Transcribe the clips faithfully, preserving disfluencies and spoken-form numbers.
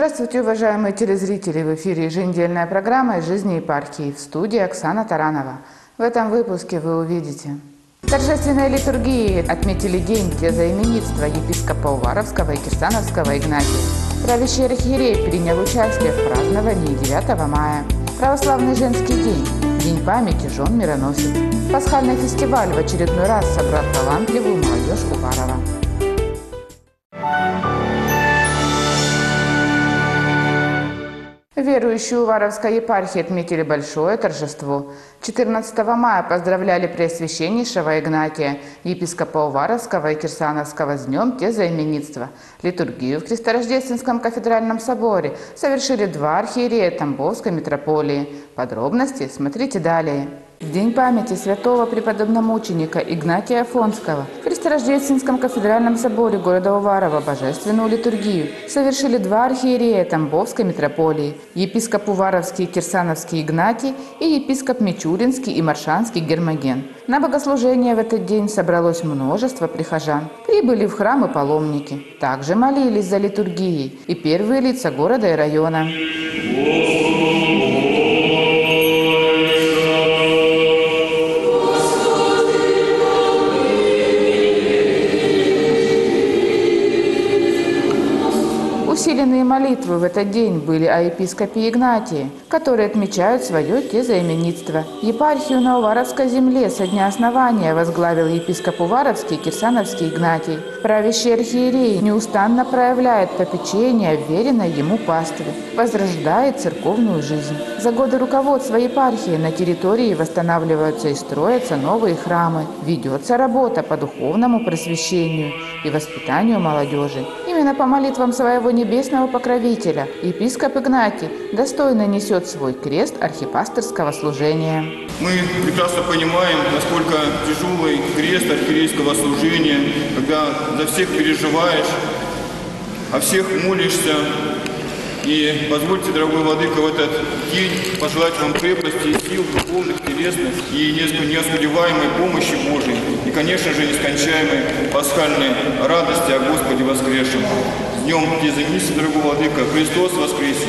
Здравствуйте, уважаемые телезрители! В эфире еженедельная программа из жизни епархии. В студии Оксана Таранова. В этом выпуске вы увидите: торжественной литургии отметили день тезаименитства епископа Уваровского и Кирсановского Игнатия. Правящий архиерей принял участие в праздновании девятого мая. Православный женский день, день памяти жен мироносец. Пасхальный фестиваль в очередной раз собрал талантливую молодежь Уварова. Верующие Уваровской епархии отметили большое торжество. четырнадцатого мая поздравляли Преосвященнейшего Игнатия, епископа Уваровского и Кирсановского с днем тезаименитства. Литургию в Христорождественском кафедральном соборе совершили два архиерея Тамбовской митрополии. Подробности смотрите далее. В день памяти святого преподобномученика Игнатия Афонского в Христорождественском кафедральном соборе города Уварова божественную литургию совершили два архиерея Тамбовской митрополии: епископ Уваровский и Кирсановский Игнатий и епископ Мичуринский и Маршанский Гермоген. На богослужение в этот день собралось множество прихожан. Прибыли в храм и паломники. Также молились за литургией и первые лица города и района. Усиленные молитвы в этот день были о епископе Игнатии, который отмечают свое тезаименитство. Епархию на Уваровской земле со дня основания возглавил епископ Уваровский и Кирсановский Игнатий. Правящий архиерей неустанно проявляет попечение веренной ему пастве, возрождает церковную жизнь. За годы руководства епархии на территории восстанавливаются и строятся новые храмы. Ведется работа по духовному просвещению и воспитанию молодежи. Именно по молитвам своего небесного покровителя епископ Игнатий достойно несет свой крест архипасторского служения. Мы прекрасно понимаем, насколько тяжелый крест архиерейского служения, когда за всех переживаешь, о всех молишься. И позвольте, дорогой владыка, в этот день пожелать вам крепости и сил духовных, телесных и неоскудеваемой помощи Божией. И, конечно же, нескончаемой пасхальной радости о Господе воскресшем. С днем тезаименитства, дорогой владыка, Христос воскресе!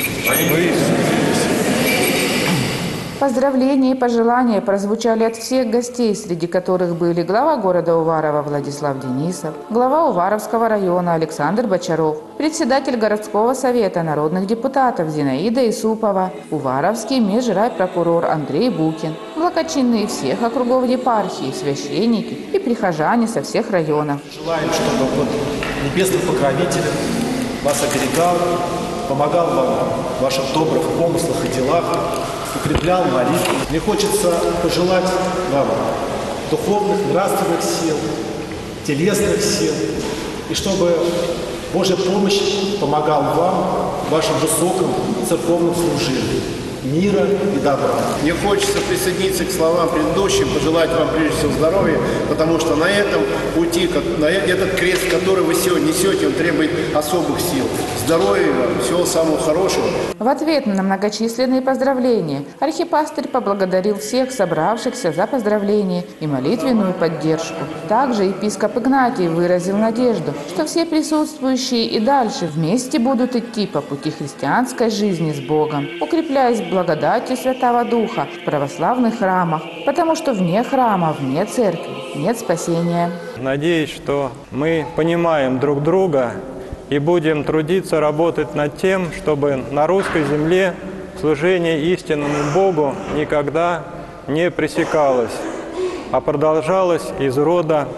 Поздравления и пожелания прозвучали от всех гостей, среди которых были глава города Уварова Владислав Денисов, глава Уваровского района Александр Бочаров, председатель городского совета народных депутатов Зинаида Исупова, Уваровский межрайпрокурор Андрей Букин, благочинные всех округов епархии, священники и прихожане со всех районов. Желаем, чтобы вот небесный покровитель вас оберегал, помогал вам в ваших добрых помыслах и делах, укреплял молитву. Мне хочется пожелать вам духовных, нравственных сил, телесных сил, и чтобы Божья помощь помогала вам в вашем высоком церковном служении, мира и добра. Мне хочется присоединиться к словам предыдущим, пожелать вам прежде всего здоровья, потому что на этом пути, на этот крест, который вы сегодня несете, он требует особых сил. Здоровья вам, всего самого хорошего. В ответ на многочисленные поздравления архипастырь поблагодарил всех собравшихся за поздравления и молитвенную поддержку. Также епископ Игнатий выразил надежду, что все присутствующие и дальше вместе будут идти по пути христианской жизни с Богом, укрепляясь благодатью Святого Духа в православных храмах, потому что вне храма, вне церкви нет спасения. Надеюсь, что мы понимаем друг друга и будем трудиться, работать над тем, чтобы на русской земле служение истинному Богу никогда не пресекалось, а продолжалось из рода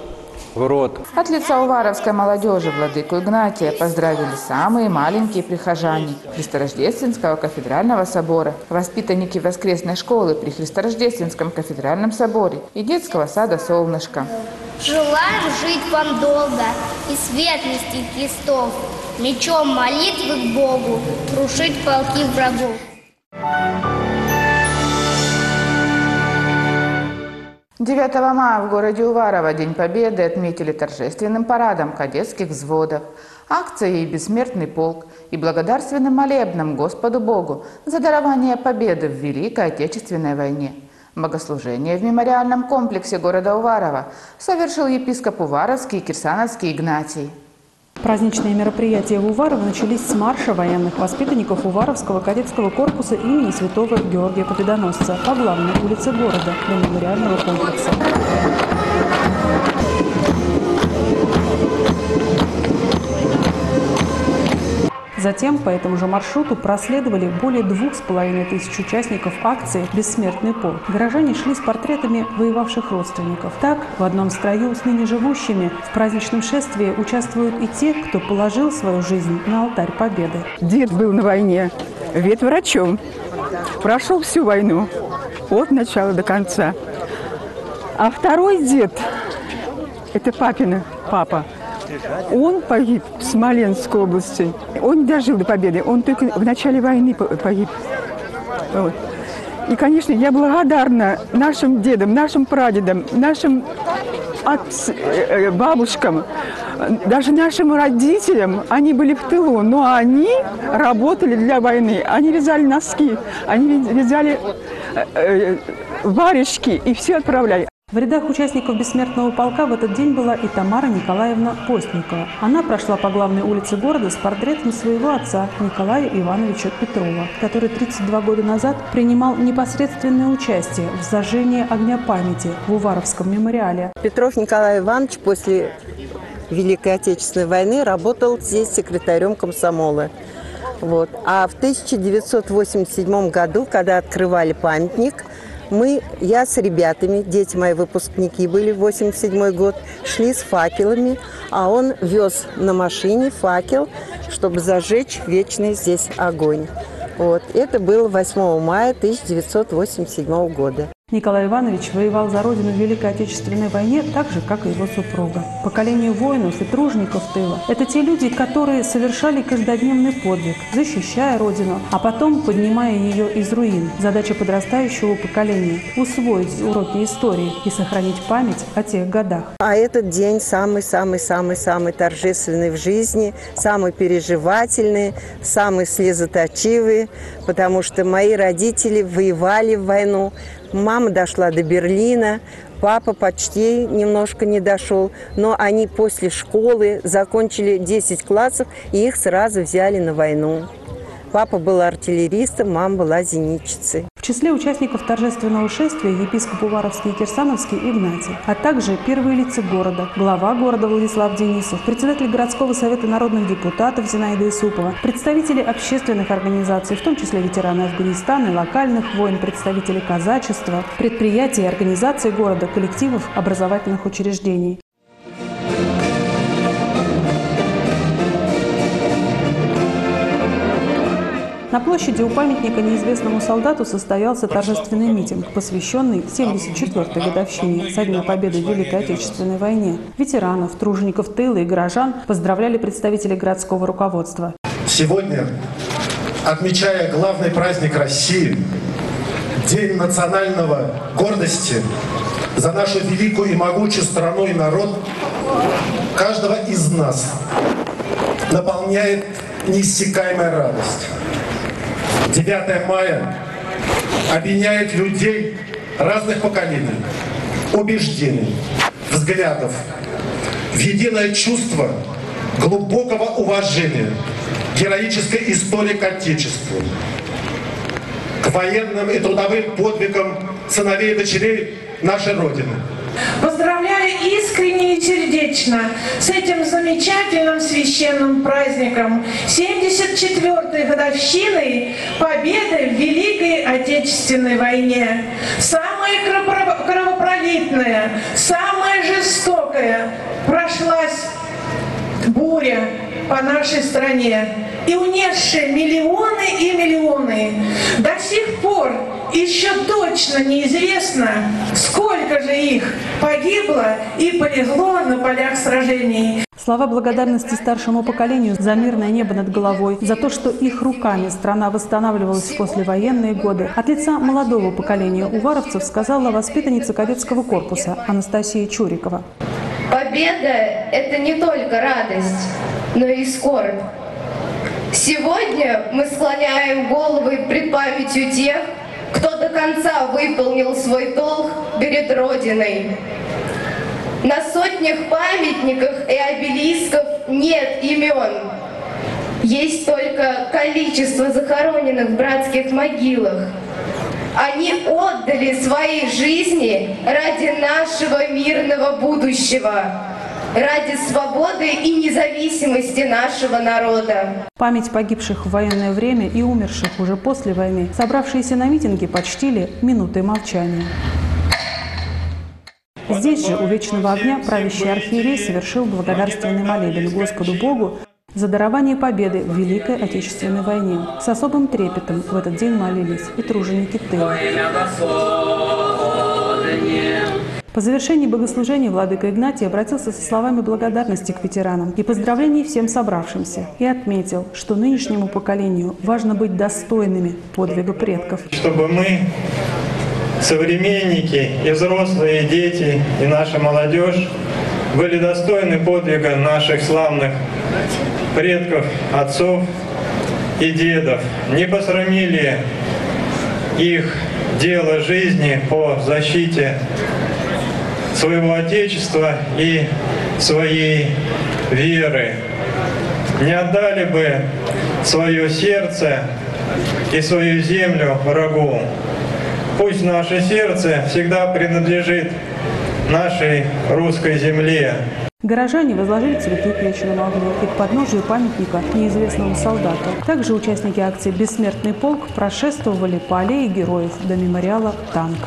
в род. От лица уваровской молодежи владыку Игнатия поздравили самые маленькие прихожане Христорождественского кафедрального собора, воспитанники воскресной школы при Христорождественском кафедральном соборе и детского сада «Солнышко». Желаем жить вам долго и свет нести крестов, мечом молитвы к Богу крушить полки врагов. девятого мая в городе Уварова День Победы отметили торжественным парадом кадетских взводов, акцией «Бессмертный полк» и благодарственным молебном Господу Богу за дарование победы в Великой Отечественной войне. Богослужение в мемориальном комплексе города Уварова совершил епископ Уваровский и Кирсановский Игнатий. Праздничные мероприятия в Уварово начались с марша военных воспитанников Уваровского кадетского корпуса имени святого Георгия Победоносца по главной улице города до мемориального комплекса. Затем по этому же маршруту проследовали более двух с половиной тысяч участников акции «Бессмертный полк». Горожане шли с портретами воевавших родственников. Так, в одном строю с ныне живущими в праздничном шествии участвуют и те, кто положил свою жизнь на алтарь Победы. Дед был на войне, ветврачом, прошел всю войну от начала до конца. А второй дед, это папина папа, он погиб в Смоленской области. Он не дожил до победы, он только в начале войны погиб. Вот. И, конечно, я благодарна нашим дедам, нашим прадедам, нашим отц, бабушкам, даже нашим родителям. Они были в тылу, но они работали для войны. Они вязали носки, они вязали варежки и все отправляли. В рядах участников бессмертного полка в этот день была и Тамара Николаевна Постникова. Она прошла по главной улице города с портретом своего отца Николая Ивановича Петрова, который тридцать два года назад принимал непосредственное участие в зажжении огня памяти в Уваровском мемориале. Петров Николай Иванович после Великой Отечественной войны работал здесь секретарем комсомола. Вот. А в тысяча девятьсот восемьдесят седьмом году, когда открывали памятник, Мы, я с ребятами, дети мои выпускники были, восемьдесят седьмой год, шли с факелами, а он вез на машине факел, чтобы зажечь вечный здесь огонь. Вот. Это было восьмого мая тысяча девятьсот восемьдесят седьмого года. Николай Иванович воевал за родину в Великой Отечественной войне так же, как и его супруга. Поколение воинов и тружеников тыла – это те люди, которые совершали каждодневный подвиг, защищая родину, а потом поднимая ее из руин. Задача подрастающего поколения – усвоить уроки истории и сохранить память о тех годах. А этот день самый-самый-самый-самый торжественный в жизни, самый переживательный, самый слезоточивый, потому что мои родители воевали в войну. Мама дошла до Берлина, папа почти немножко не дошел, но они после школы закончили десять классов, и их сразу взяли на войну. Папа был артиллеристом, мама была зенитчицей. В числе участников торжественного шествия епископ Уваровский и Кирсановский Игнатий, а также первые лица города, глава города Владислав Денисов, председатель городского совета народных депутатов Зинаида Исупова, представители общественных организаций, в том числе ветераны Афганистана и локальных войн, представители казачества, предприятий и организаций города, коллективов образовательных учреждений. На площади у памятника неизвестному солдату состоялся торжественный митинг, посвященный семьдесят четвёртой годовщине со дня Победы в Великой Отечественной войне. Ветеранов, тружеников тыла и горожан поздравляли представители городского руководства. Сегодня, отмечая главный праздник России, День национального гордости за нашу великую и могучую страну и народ, каждого из нас наполняет неиссякаемая радость. девятое мая объединяет людей разных поколений, убеждений, взглядов в единое чувство глубокого уважения к героической истории к Отечеству, к военным и трудовым подвигам сыновей и дочерей нашей Родины. Поздравляю искренне и сердечно с этим замечательным священным праздником, семьдесят четвёртой годовщиной Победы в Великой Отечественной войне. Самая кровопролитная, самая жестокая прошлась буря по нашей стране и унесшие миллионы и миллионы. До сих пор еще точно неизвестно, сколько же их погибло и полегло на полях сражений. Слова благодарности старшему поколению за мирное небо над головой, за то, что их руками страна восстанавливалась в послевоенные годы, от лица молодого поколения уваровцев сказала воспитанница кадетского корпуса Анастасия Чурикова. Победа – это не только радость, но и скорбь. Сегодня мы склоняем головы пред памятью тех, кто до конца выполнил свой долг перед Родиной. На сотнях памятников и обелисков нет имен. Есть только количество захороненных в братских могилах. Они отдали свои жизни ради нашего мирного будущего, ради свободы и независимости нашего народа. Память погибших в военное время и умерших уже после войны собравшиеся на митинге почтили минутой молчания. Здесь же у Вечного огня правящий архиерей совершил благодарственный молебен Господу Богу за дарование победы в Великой Отечественной войне. С особым трепетом в этот день молились и труженики тыла. По завершении богослужения владыка Игнатий обратился со словами благодарности к ветеранам и поздравлений всем собравшимся и отметил, что нынешнему поколению важно быть достойными подвига предков. Чтобы мы, современники, и взрослые, и дети, и наша молодежь, были достойны подвига наших славных предков, отцов и дедов, не посрамили их дело жизни по защите своего Отечества и своей веры, не отдали бы свое сердце и свою землю врагу. Пусть наше сердце всегда принадлежит нашей русской земле. Горожане возложили цветы к Вечному огню и к подножию памятника неизвестному солдату. Также участники акции «Бессмертный полк» прошествовали по аллее героев до мемориала «Танк».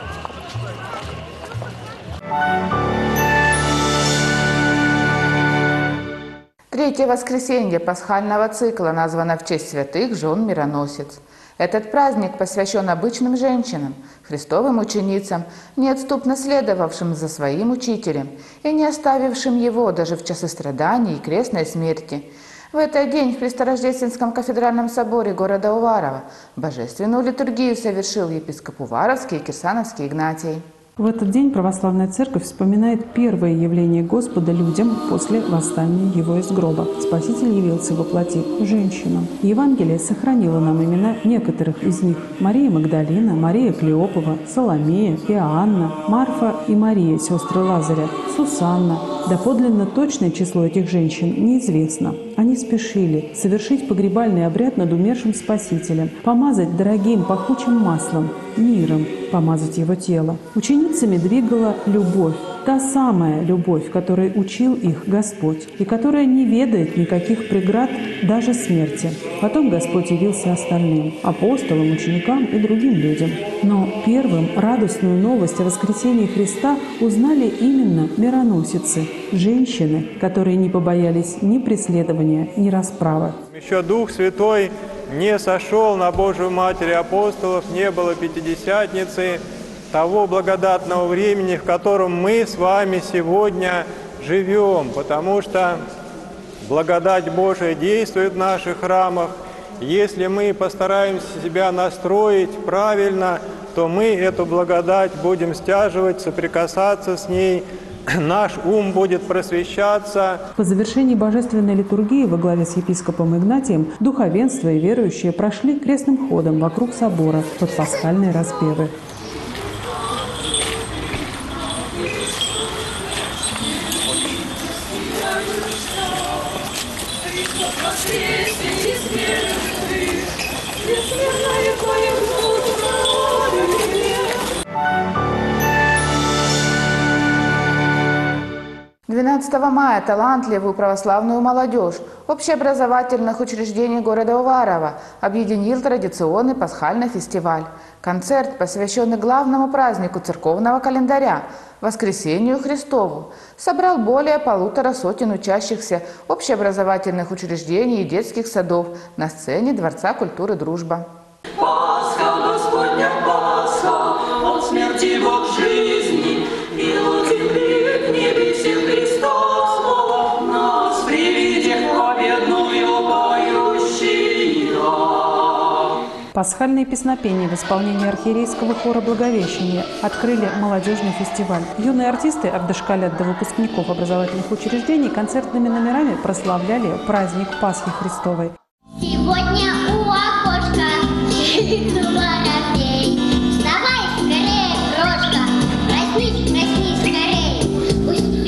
Третье воскресенье пасхального цикла названо в честь святых жен мироносец. Этот праздник посвящен обычным женщинам, Христовым ученицам, неотступно следовавшим за своим учителем и не оставившим его даже в часы страданий и крестной смерти. В этот день в Христорождественском кафедральном соборе города Уварова божественную литургию совершил епископ Уваровский и Кирсановский Игнатий. В этот день православная церковь вспоминает первое явление Господа людям после восстания Его из гроба. Спаситель явился во плоти женщинам. Евангелие сохранило нам имена некоторых из них: Мария Магдалина, Мария Клеопова, Соломея, Иоанна, Марфа и Мария, сестры Лазаря, Сусанна. Доподлинно точное число этих женщин неизвестно. Они спешили совершить погребальный обряд над умершим Спасителем, помазать дорогим пахучим маслом, миром, помазать его тело. Ученицами двигала любовь, та самая любовь, которой учил их Господь, и которая не ведает никаких преград, даже смерти. Потом Господь явился остальным – апостолам, ученикам и другим людям. Но первым радостную новость о воскресении Христа узнали именно мироносицы, женщины, которые не побоялись ни преследования, ни расправы. Еще Дух Святой не сошел на Божию Матерь апостолов, не было Пятидесятницы, того благодатного времени, в котором мы с вами сегодня живем, потому что благодать Божия действует в наших храмах. Если мы постараемся себя настроить правильно, то мы эту благодать будем стяживать, соприкасаться с ней, наш ум будет просвещаться. По завершении божественной литургии во главе с епископом Игнатием духовенство и верующие прошли крестным ходом вокруг собора под пасхальные распевы. двенадцатого мая талантливую православную молодежь общеобразовательных учреждений города Уварова объединил традиционный пасхальный фестиваль. Концерт, посвященный главному празднику церковного календаря – Воскресению Христову, собрал более полутора сотен учащихся общеобразовательных учреждений и детских садов на сцене Дворца культуры «Дружба». Пасха, Господня Пасха, от смерти Бог жизни, и от земли к небесам Христос, нас приведет победную поющие. Пасхальные песнопения в исполнении архиерейского хора «Благовещение» открыли молодежный фестиваль. Юные артисты от дошколят до выпускников образовательных учреждений концертными номерами прославляли праздник Пасхи Христовой. Сегодня у окошка сидит воробей. Вставай скорее, крошка, проснись, проснись скорее. Пусть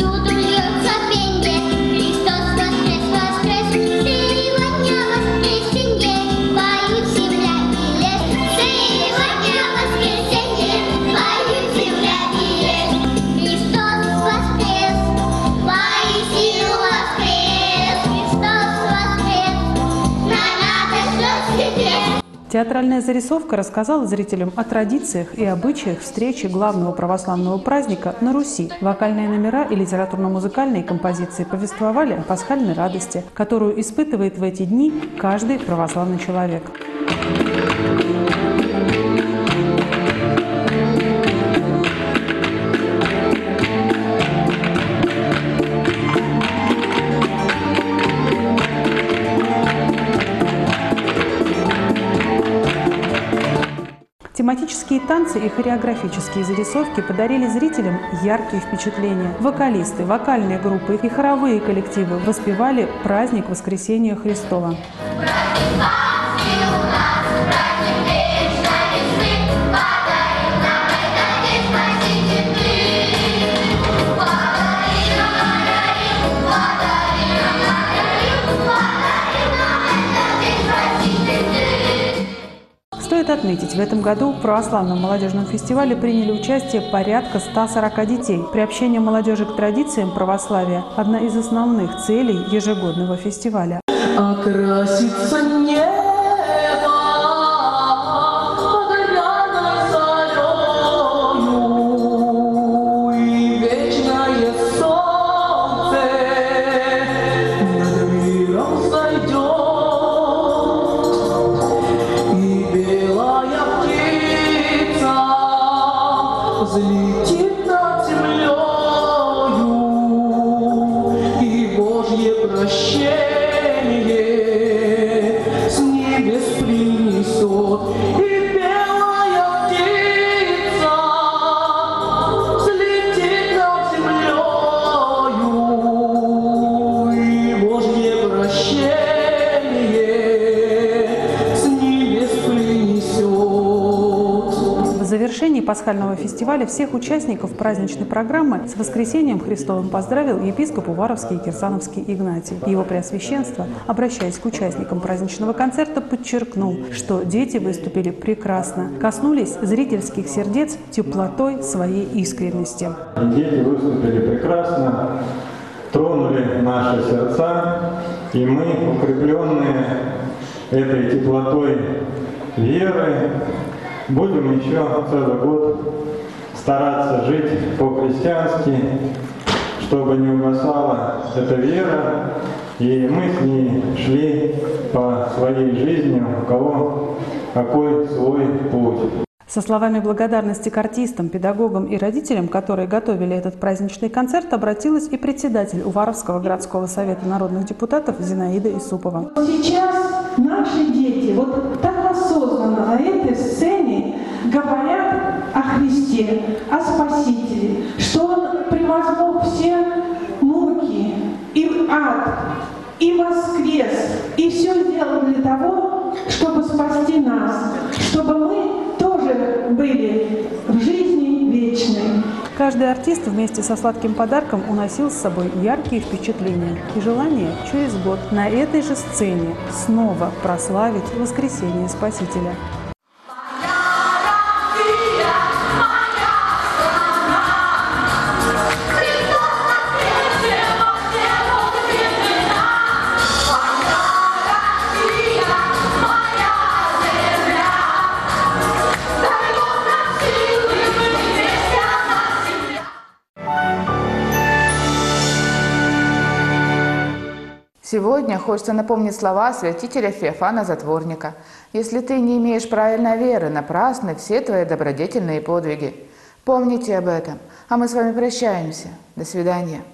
Театральная зарисовка рассказала зрителям о традициях и обычаях встречи главного православного праздника на Руси. Вокальные номера и литературно-музыкальные композиции повествовали о пасхальной радости, которую испытывает в эти дни каждый православный человек. Тематические танцы и хореографические зарисовки подарили зрителям яркие впечатления. Вокалисты, вокальные группы и хоровые коллективы воспевали праздник Воскресения Христова. Стоит отметить, в этом году в православном молодежном фестивале приняли участие порядка ста сорока детей. Приобщение молодежи к традициям православия – одна из основных целей ежегодного фестиваля. Окрасится небо багряной зарёю, и вечное солнце над миром зайдет. Взлетит над землею, и Божье прощение с небес принесет. И белая птица взлетит над землею, и Божье прощение с небес принесет. В завершении пасхального фестиваля всех участников праздничной программы с Воскресением Христовым поздравил епископ Уваровский и Кирсановский Игнатий. Его Преосвященство, обращаясь к участникам праздничного концерта, подчеркнул, что дети выступили прекрасно, коснулись зрительских сердец теплотой своей искренности. Дети выступили прекрасно, тронули наши сердца, и мы, укрепленные этой теплотой веры, будем еще целый год стараться жить по-христиански, чтобы не угасала эта вера, и мы с ней шли по своей жизни, у кого какой свой путь. Со словами благодарности к артистам, педагогам и родителям, которые готовили этот праздничный концерт, обратилась и председатель Уваровского городского совета народных депутатов Зинаида Исупова. Сейчас наши дети вот так осознанно на этой сцене говорят о Христе, о Спасителе, что Он превозмог все муки и ад, и воскрес, и все сделал для того, чтобы спасти нас, чтобы мы тоже были в жизни вечной. Каждый артист вместе со сладким подарком уносил с собой яркие впечатления и желание через год на этой же сцене снова прославить воскресение Спасителя. Сегодня хочется напомнить слова святителя Феофана Затворника. «Если ты не имеешь правильной веры, напрасны все твои добродетельные подвиги». Помните об этом, а мы с вами прощаемся. До свидания.